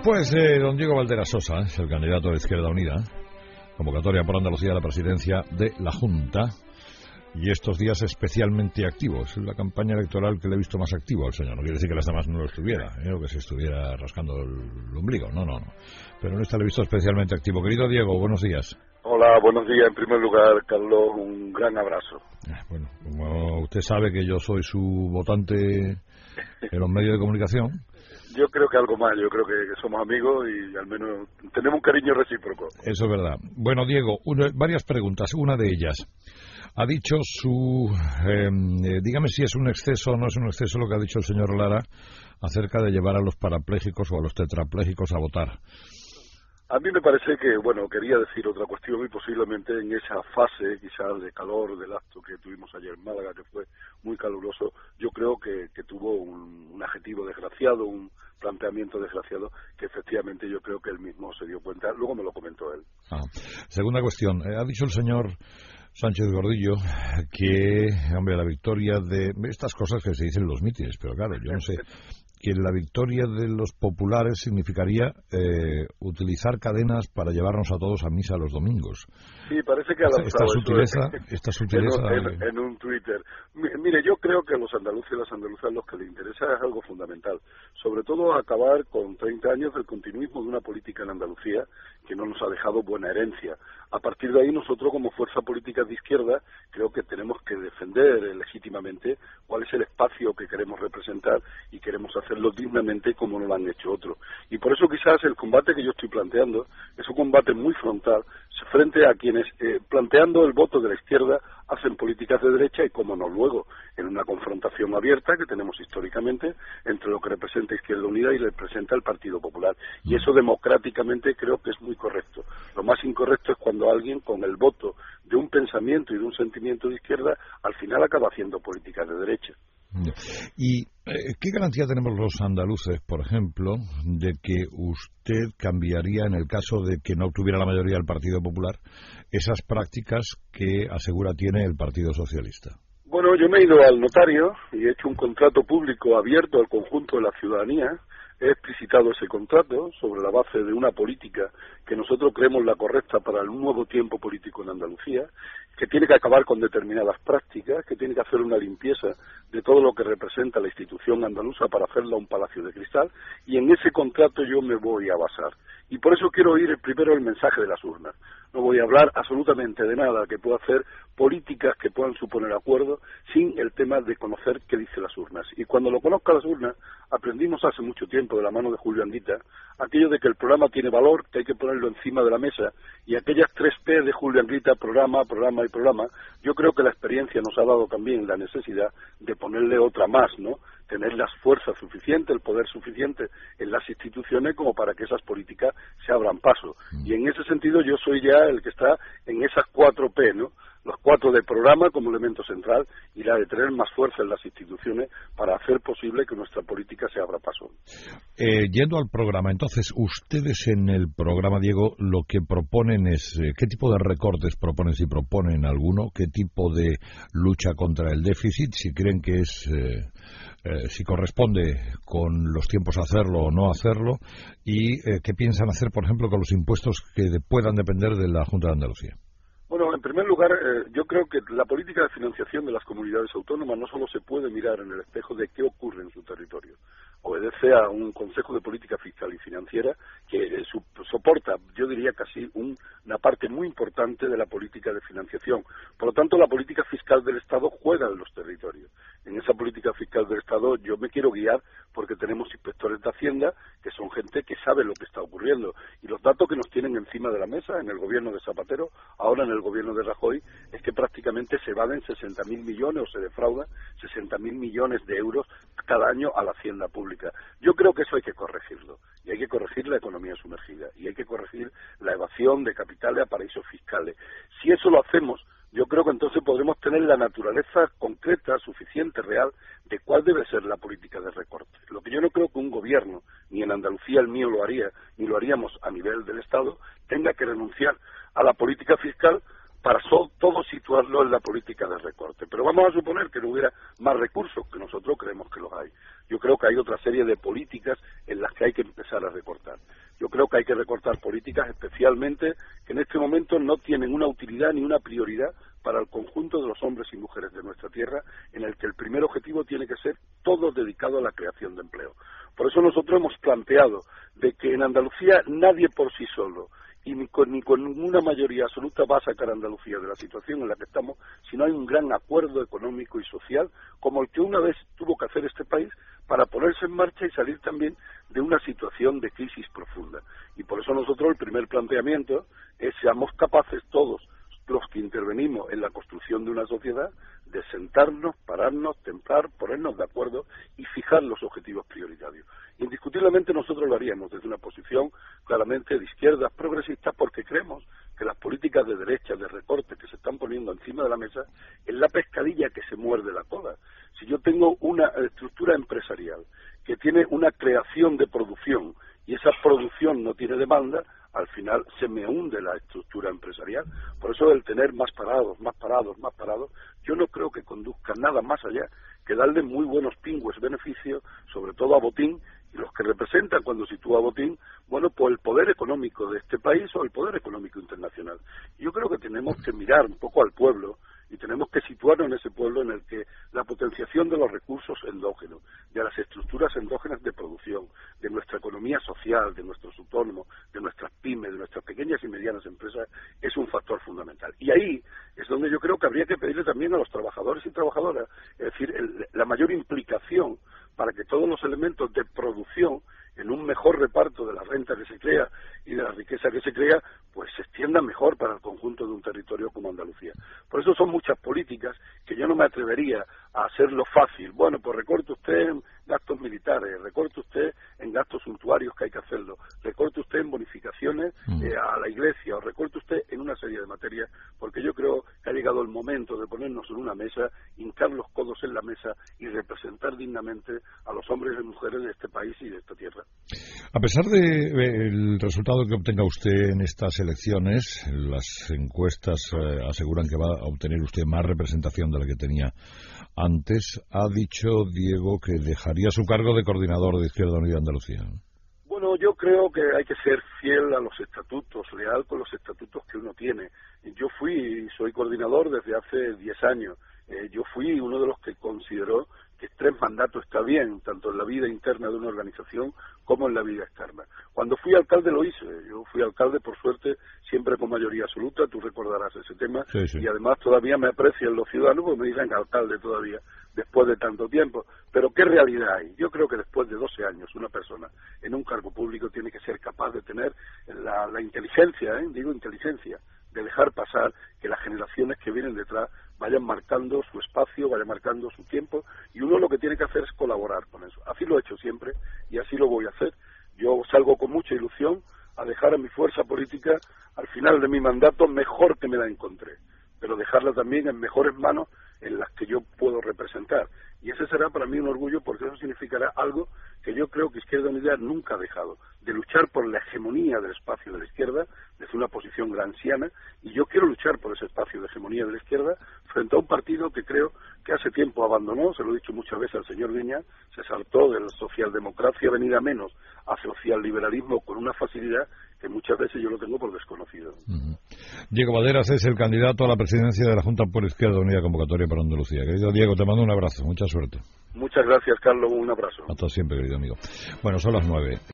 Pues don Diego Valera Sosa es el candidato de Izquierda Unida, convocatoria por Andalucía a la presidencia de la Junta, y estos días especialmente activo. Es la campaña electoral que le he visto más activo al señor. No quiere decir que las demás no lo estuviera, o que se estuviera rascando el ombligo, no. Pero en esta le he visto especialmente activo. Querido Diego, buenos días. Hola, buenos días. En primer lugar, Carlos, un gran abrazo. Bueno, como usted sabe que yo soy su votante en los medios de comunicación. Yo creo que algo más, yo creo que somos amigos y al menos tenemos un cariño recíproco. Eso es verdad. Bueno, Diego, varias preguntas. Una de ellas, ha dicho dígame si es un exceso o no es un exceso lo que ha dicho el señor Lara acerca de llevar a los parapléjicos o a los tetraplégicos a votar. A mí me parece que, quería decir otra cuestión y posiblemente en esa fase quizás de calor del acto que tuvimos ayer en Málaga, que fue muy caluroso, yo creo que tuvo un adjetivo desgraciado, un planteamiento desgraciado, que efectivamente yo creo que él mismo se dio cuenta, luego me lo comentó él. Segunda cuestión, ha dicho el señor Sánchez Gordillo que, la victoria de estas cosas que se dicen en los mítines, pero claro, yo no sé, que la victoria de los populares significaría utilizar cadenas para llevarnos a todos a misa los domingos. Sí, parece que ha lanzado esta sutileza en un Twitter. Mire, yo creo que a los andaluces y las andaluzas lo que les interesa es algo fundamental, sobre todo acabar con 30 años del continuismo de una política en Andalucía que no nos ha dejado buena herencia. A partir de ahí, nosotros como fuerza política de izquierda creo que tenemos que defender legítimamente cuál es el espacio que queremos representar y queremos hacerlo dignamente como no lo han hecho otros. Y por eso quizás el combate que yo estoy planteando es un combate muy frontal frente a quienes, planteando el voto de la izquierda, hacen políticas de derecha y, como no, luego en una confrontación abierta que tenemos históricamente entre lo que representa Izquierda Unida y representa el Partido Popular. Y eso democráticamente creo que es muy correcto. Lo más incorrecto es cuando alguien con el voto de un pensamiento y de un sentimiento de izquierda al final acaba haciendo políticas de derecha. ¿Y qué garantía tenemos los andaluces, por ejemplo, de que usted cambiaría, en el caso de que no obtuviera la mayoría del Partido Popular, esas prácticas que asegura tiene el Partido Socialista? Bueno, yo me he ido al notario y he hecho un contrato público abierto al conjunto de la ciudadanía. He explicitado ese contrato sobre la base de una política que nosotros creemos la correcta para el nuevo tiempo político en Andalucía, que tiene que acabar con determinadas prácticas, que tiene que hacer una limpieza de todo lo que representa la institución andaluza para hacerla un palacio de cristal, y en ese contrato yo me voy a basar. Y por eso quiero oír primero el mensaje de las urnas. No voy a hablar absolutamente de nada que pueda hacer políticas que puedan suponer acuerdo sin el tema de conocer qué dice las urnas. Y cuando lo conozca las urnas, aprendimos hace mucho tiempo de la mano de Julio Andita aquello de que el programa tiene valor, que hay que ponerlo encima de la mesa, y aquellas 3P de Julio Andita, programa, programa y programa, yo creo que la experiencia nos ha dado también la necesidad de ponerle otra más, ¿no? Tener las fuerzas suficientes, el poder suficiente en las instituciones como para que esas políticas se abran paso. Y en ese sentido yo soy ya el que está en esas 4P, ¿no? Los 4 de programa como elemento central y la de tener más fuerza en las instituciones para hacer posible que nuestra política se abra paso. Yendo al programa, entonces, ustedes en el programa, Diego, lo que proponen es, ¿qué tipo de recortes proponen, si proponen alguno? ¿Qué tipo de lucha contra el déficit? Si creen que es... si corresponde con los tiempos hacerlo o no hacerlo, y qué piensan hacer, por ejemplo, con los impuestos que puedan depender de la Junta de Andalucía. Bueno, en primer lugar, yo creo que la política de financiación de las comunidades autónomas no solo se puede mirar en el espejo de qué ocurre en su territorio. Obedece a un Consejo de Política Fiscal y Financiera que soporta, yo diría casi una parte muy importante de la política de financiación. Por lo tanto, la política fiscal del Estado juega en los territorios. En esa política fiscal del Estado yo me quiero guiar porque tenemos inspectores de Hacienda que son gente que sabe lo que está ocurriendo. Y los datos que nos tienen encima de la mesa en el gobierno de Zapatero, ahora en el gobierno de Rajoy, es que prácticamente se evaden 60.000 millones o se defraudan 60.000 millones de euros cada año a la Hacienda pública. Yo creo que eso hay que corregirlo. Y hay que corregir la economía sumergida. Y hay que corregir la evasión de capitales a paraísos fiscales. Si eso lo hacemos, yo creo que entonces podremos tener la naturaleza concreta, suficiente, real, de cuál debe ser la política de recorte. Lo que yo no creo que un gobierno, ni en Andalucía el mío lo haría, ni lo haríamos a nivel del Estado, tenga que renunciar a la política fiscal para todo situarlo en la política de recorte. Pero vamos a suponer que no hubiera más recursos, que nosotros creemos que los hay. Yo creo que hay otra serie de políticas en las que hay que empezar a recortar. Yo creo que hay que recortar políticas especialmente que en este momento no tienen una utilidad ni una prioridad para el conjunto de los hombres y mujeres de nuestra tierra, en el que el primer objetivo tiene que ser todo dedicado a la creación de empleo. Por eso nosotros hemos planteado de que en Andalucía nadie por sí solo y ni con ninguna mayoría absoluta va a sacar a Andalucía de la situación en la que estamos si no hay un gran acuerdo económico y social como el que una vez tuvo que hacer este país para ponerse en marcha y salir también de una situación de crisis profunda. Y por eso nosotros el primer planteamiento es seamos capaces todos los que intervenimos en la construcción de una sociedad de sentarnos, pararnos, templar, ponernos de acuerdo y fijar los objetivos prioritarios. Indiscutiblemente nosotros lo haríamos desde una posición claramente de izquierdas progresistas porque creemos que las políticas de derecha, de recorte que se están poniendo encima de la mesa es la pescadilla que se muerde la cola. Si yo tengo una estructura empresarial que tiene una creación de producción y esa producción no tiene demanda, al final se me hunde la estructura empresarial. Por eso el tener más parados, yo no creo que conduzca nada más allá que darle muy buenos pingües beneficios, sobre todo a Botín, y los que representan cuando sitúa a Botín, bueno, pues el poder económico de este país o el poder económico internacional. Yo creo que tenemos que mirar un poco al pueblo y tenemos que situarnos en ese pueblo en el que la potenciación de los recursos endógenos, de las estructuras endógenas de producción, de nuestra economía social, de nuestros autónomos, de nuestras pymes, de nuestras pequeñas y medianas empresas, es un factor fundamental. Y ahí es donde yo creo que habría que pedirle también a los trabajadores y trabajadoras, es decir, la mayor implicación para que todos los elementos de producción, en un mejor reparto de la renta que se crea y de la riqueza que se crea, pues se extienda mejor para el conjunto de un territorio como Andalucía. Por eso son muchas políticas que yo no me atrevería a hacerlo fácil. Bueno, pues recorte usted en gastos militares, recorte usted en gastos suntuarios que hay que hacerlo, recorte usted en bonificaciones a la iglesia, o recorte usted en una serie de materias, porque yo creo que ha llegado el momento de ponernos en una mesa, hincar los codos en la mesa y representar dignamente a los hombres y mujeres de este país y de esta tierra. A pesar del resultado que obtenga usted en estas elecciones, las encuestas aseguran que va a obtener usted más representación de la que tenía antes. Ha dicho Diego que dejaría su cargo de coordinador de Izquierda Unida Andalucía. Bueno, yo creo que hay que ser fiel a los estatutos, leal con los estatutos que uno tiene. Yo soy coordinador desde hace 10 años. Yo fui uno de los que consideró que 3 mandatos está bien, tanto en la vida interna de una organización como en la vida externa. Cuando fui alcalde lo hice. Yo fui alcalde, por suerte, siempre con mayoría absoluta, tú recordarás ese tema, sí. Y además todavía me aprecian los ciudadanos porque me dicen alcalde todavía, después de tanto tiempo. Pero ¿qué realidad hay? Yo creo que después de 12 años una persona en un cargo público tiene que ser capaz de tener la inteligencia, inteligencia, de dejar pasar que las generaciones que vienen detrás vayan marcando su espacio, vayan marcando su tiempo, y uno lo que tiene que hacer es colaborar con eso. Así lo he hecho siempre y así lo voy a hacer. Yo salgo con mucha ilusión a dejar a mi fuerza política al final de mi mandato mejor que me la encontré, pero dejarla también en mejores manos en las que yo puedo representar. Y ese será para mí un orgullo, porque eso significará algo que yo creo que Izquierda Unida nunca ha dejado, de luchar por la hegemonía del espacio de la izquierda desde una posición gramsciana, y yo quiero luchar por ese espacio de hegemonía de la izquierda frente a un partido que creo que hace tiempo abandonó, se lo he dicho muchas veces al señor Viña, se saltó de la socialdemocracia venida menos a socialliberalismo con una facilidad que muchas veces yo lo tengo por desconocido. Diego Valderas es el candidato a la presidencia de la Junta por Izquierda Unida Convocatoria para Andalucía. Querido Diego, te mando un abrazo, mucha suerte. Muchas gracias, Carlos, un abrazo. Hasta siempre, querido amigo. Bueno, son las 9.